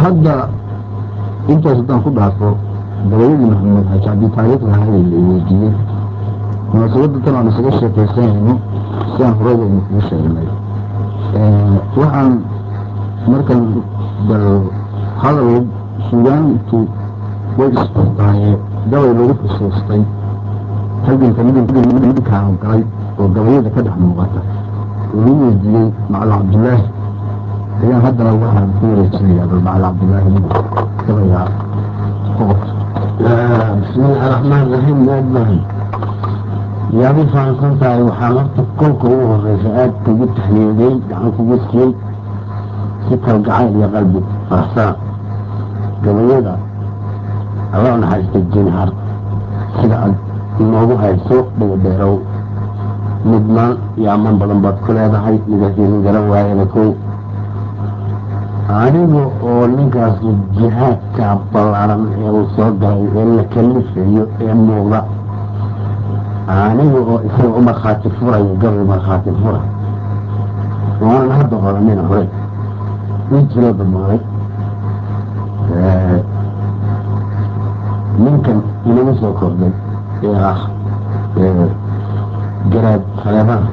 hadda intaas haddaan ku dhaafo gabayadii maxamed xaaji cabdi taariikhda ahayd la weydiiyey munaasabadda tan aan isaga sheekaysanayno si aan horeyba inu kugu sheegnay waxaan markan bal hadal suugaantu way isqortaaye gabay lagu xusuustay halganka midinkaan galay oo gabayada ka dhex muuqata oo lagu weydiiyey macalin cabdulaahi ayaan haddana waxaan ku wareejinayaa bal macalin cabdulaahi gabaygaa bismillahi raxmaan raxiim aadbahay yaad u fahansan tahay waxaan horta kolka ugu horeysa aada kugu taxliiday gacan kugu siiyey si kalgacayl iyo qalbi faraxsana gabayada alla naxariista jinhar sida aad inoogu hayso dhagadheerow mudnaan iyo ammaan badan baad ku leedahay nidaasiinin garan waayada kow aniga oo ninkaas jihaadka ballaaran ee uu soo galay ee la kalifayo ee muuqda aniga oo isaga u markhaati furayo gabay markhaati fura waanan hadda qoranina hore ii jiroo damaaday ninkan inagu soo kordhay ee ah garaad saleebaan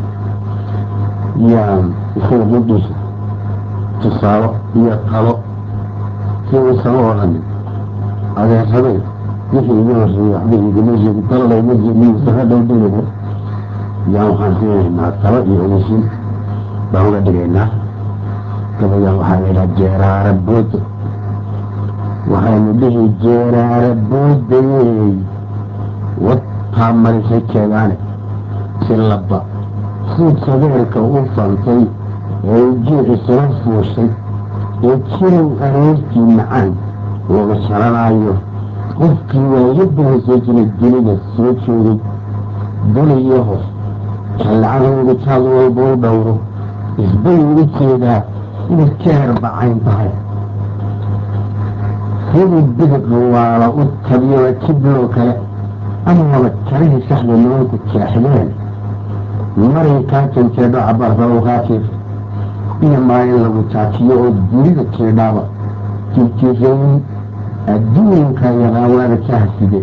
yaan isaga mudhiisa tusaalo iyo talo si uusama odhanin adeersaday wixii iga horreeyey waxba igama sheegi talo layma jeedinaysa dhow dhigayna yaan waxaan siinaynaa talo iyo ogeysiin baan uga dhigaynaa gabayaan waxaa la yidhaha jeeraara boodo waxaynu dhihi jeeraara boodayey wadtaa marisay jeegaane si laba sii sabeerka u fantay ee ujiici sula fuushay ee jirow aroortii macaan looga sharanaayo qofkii waayadana soo jiray dunida soo joogay duniyo hoos jallacadooda jaad walba u dhowro isbay uga jeedaa inay jeer bacayn tahay sidii bidiq waala u tabiyoa jibloo kale amaba jarihii saxda nimanku jeexdeen maray kaa janjeedho cabaarba u qaajiif iyo maalin lagu jaajiyo oo dunida jeedhaaba jirjirayn adduunka yaqaawaada jahside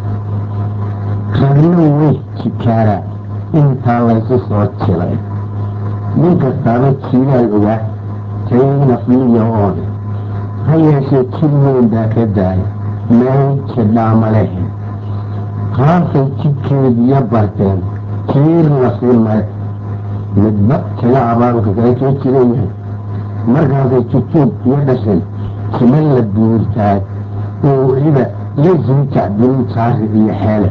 ragna way jikaaraa intaa laysu soo jilay nin kastaaba jiilaal ogaa taynafliya oone ha yeeshee jir weyn baa ka daay meel jidhaama lehe qaasay jidkeediya barteen jiir la sii mare midba jaga abaalka kala soo jiran yahay markaasay jujuub iyo dhashay jima la buurtaay oo weliba la siijacdinin jaari iyo xeele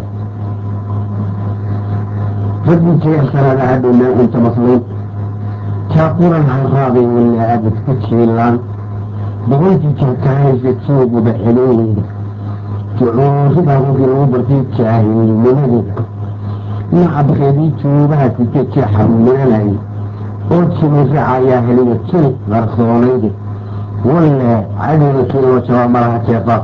raggii jeexsanada hadhow meel cunta maslayn jaaquran harraabay walaa abad ku jiilaan boqolkii jeerkahaysa jooguba xelooyeyda jucuuridaa kolkii lagu bartay jaahilnimadeeda nacabkeedii juubaha sike jeexa mulanayay oo jimiraca ayaa heliya jiri qarsoonayde walle cadowda kii loo jabaa malaha jeeqaad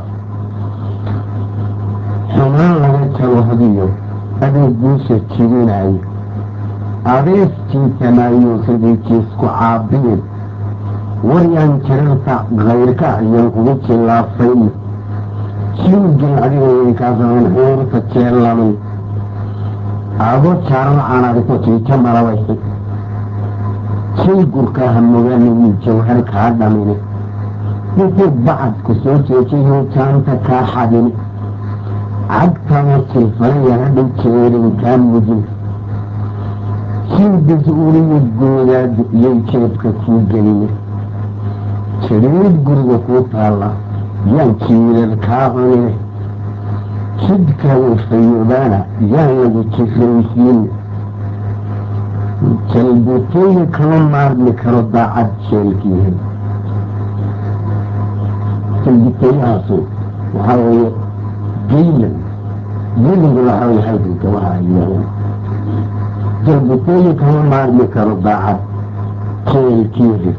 xumaan laga jabo hadiyo aduu guusha jibinayo adeeskiisamaayo sidii jiisku caabiyin waryaan jirarta kayrka ayaan kugu jilaafayna jiwgin adigayay kaa samayn xuurta jeellamay ado jaarada caanaadiko jiija malabaysay jay gurkaa hamogaanagii jawhar kaa dhamine intuu bacadku soo jeejayoo jaanta kaa xadine cagtama silfalaya hadhow jeerin kaa mujin jildis uliyo goodaadu iyay jeebka kuu geline jiriid guriga kuu taalla yaan jiilal kaa cunine jidka wafayoobaana yaan lagu jirraysiine jalbutooyi kama maarmi karo daacad jeelkiihi jalbutooyahaasu waxaa weeye geylan geylanku waxaa weye halganka waxa ay yidhahdeen jalbutooyi kama maarmi karo daacad jeelkiihi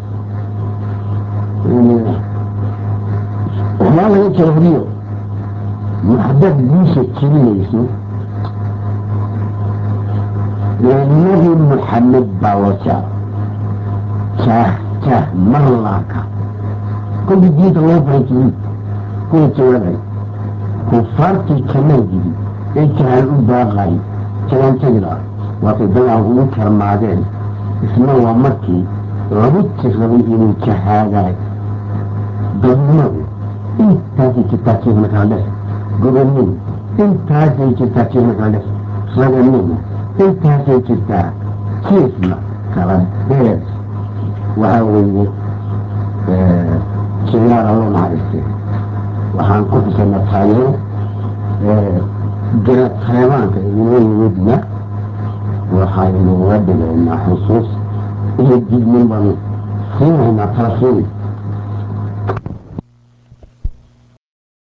waxbaa laga jawhriyo maxdad guusha jirinayso nabi maxamed baa loo jaab jaah marlaaka كل جديد الله بيجي كل جوالي كفارتي كمان جدي إيش هالأوباغي كلام تجرا وفي بلع ونكر معدن اسمه ومكي ربط غريبين كهذا ضمنه انت في كتاكيه مكاله قبلني انت في كتاكيه مكاله خلقني انت في كتاك كيف ما كلام بيت وهاوي سيارة الله معرفته وحان كنت سنة تايو جرات حيوان كأنه ودنا وحان نودنا إن حصوص يجي من بني سينا طرفين